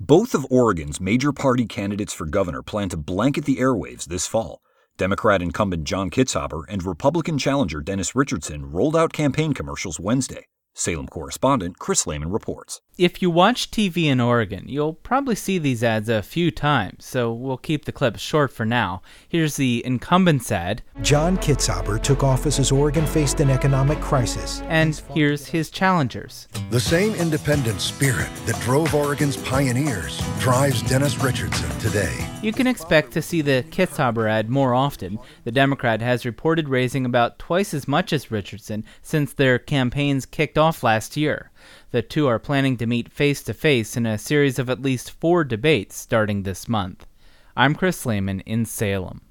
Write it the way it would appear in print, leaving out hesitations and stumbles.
Both of Oregon's major party candidates for governor plan to blanket the airwaves this fall. Democrat incumbent John Kitzhaber and Republican challenger Dennis Richardson rolled out campaign commercials Wednesday. Salem correspondent Chris Lehman reports. If you watch TV in Oregon, you'll probably see these ads a few times, so we'll keep the clips short for now. Here's the incumbent's ad. John Kitzhaber took office as Oregon faced an economic crisis. And here's his challengers. The same independent spirit that drove Oregon's pioneers drives Dennis Richardson today. You can expect to see the Kitzhaber ad more often. The Democrat has reported raising about twice as much as Richardson since their campaigns kicked off last year. The two are planning to meet face-to-face in a series of at least 4 debates starting this month. I'm Chris Lehman in Salem.